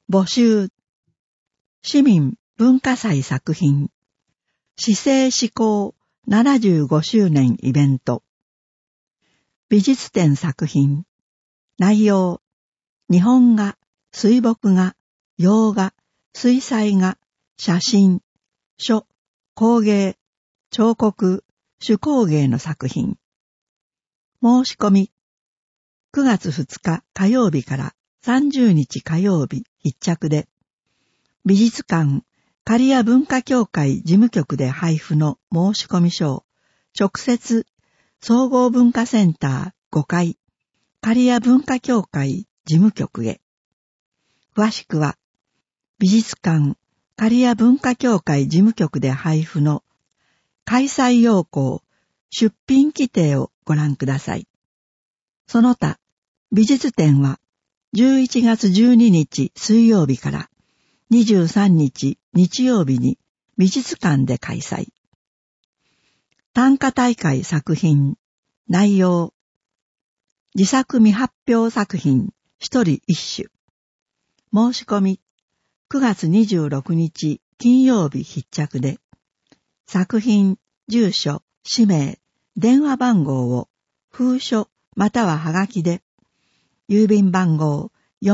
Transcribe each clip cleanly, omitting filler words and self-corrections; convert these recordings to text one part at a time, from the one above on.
募集。市民文化祭作品。市政施行75周年イベント。美術展作品。内容。日本画、水墨画、洋画、水彩画、写真、書、工芸、彫刻、手工芸の作品。申し込み。9月2日火曜日から30日火曜日必着で、美術館刈谷文化協会事務局で配布の申し込み書を直接総合文化センター5階刈谷文化協会事務局へ。詳しくは美術館刈谷文化協会事務局で配布の開催要項出品規定をご覧ください。その他、美術展は11月12日水曜日から23日日曜日に美術館で開催。短歌大会作品、内容。自作未発表作品一人一首。申し込み、9月26日金曜日必着で、作品、住所、氏名、電話番号を封書またははがきで、郵便番号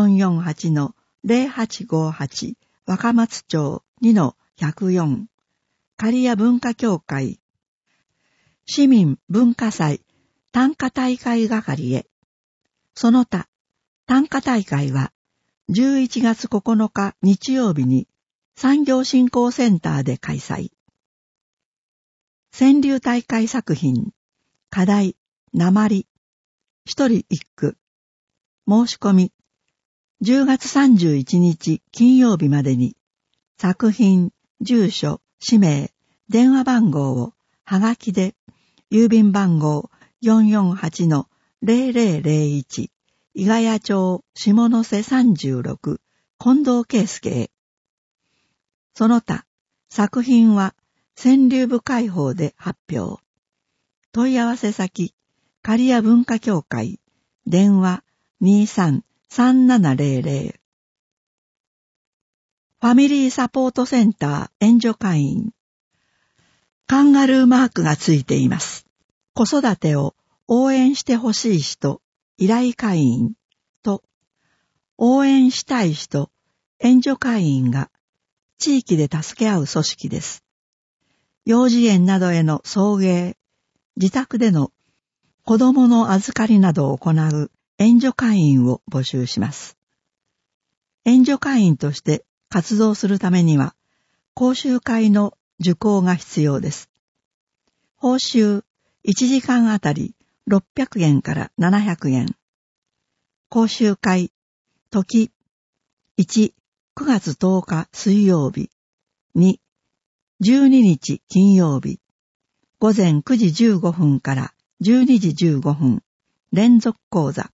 448-0858 若松町 2-104 刈谷文化協会市民文化祭短歌大会係へ。その他、短歌大会は11月9日日曜日に産業振興センターで開催。川柳大会作品、課題、鉛、一人一句。申し込み、10月31日金曜日までに、作品、住所、氏名、電話番号をはがきで、郵便番号 448-0001 伊ヶ谷町下瀬36近藤圭介へ。その他、作品は川柳部会報で発表。問い合わせ先、刈谷文化協会、電話23-3700。ファミリーサポートセンター援助会員。カンガルーマークがついています。子育てを応援してほしい人、依頼会員と、応援したい人、援助会員が地域で助け合う組織です。幼児園などへの送迎、自宅での子供の預かりなどを行う援助会員を募集します。援助会員として活動するためには、講習会の受講が必要です。報酬1時間あたり600円から700円。講習会、時、1、9月10日水曜日、2、12日金曜日、午前9時15分から12時15分、連続講座。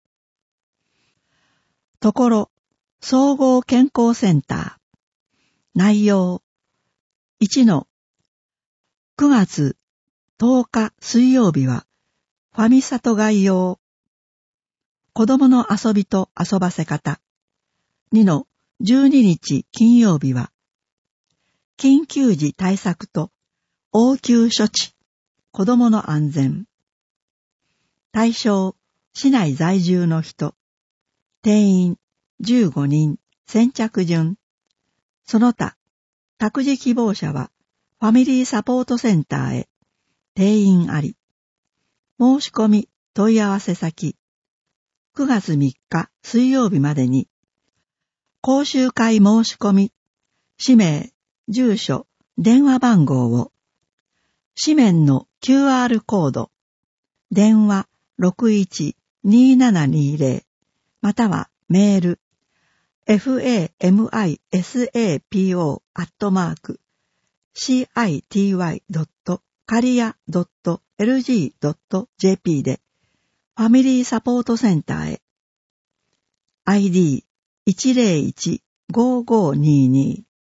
ところ、総合健康センター。内容。1-9月10日水曜日は、ファミサト概要。子供の遊びと遊ばせ方。2-12日金曜日は、緊急時対策と応急処置。子供の安全。対象、市内在住の人。定員、15人、先着順。その他、託児希望者は、ファミリーサポートセンターへ。定員あり。申し込み、問い合わせ先。9月3日水曜日までに、講習会申し込み、氏名、住所、電話番号を、紙面の QR コード、電話612720、またはメール、famisapo.city.caria.lg.jp で、ファミリーサポートセンターへ。ID101-5522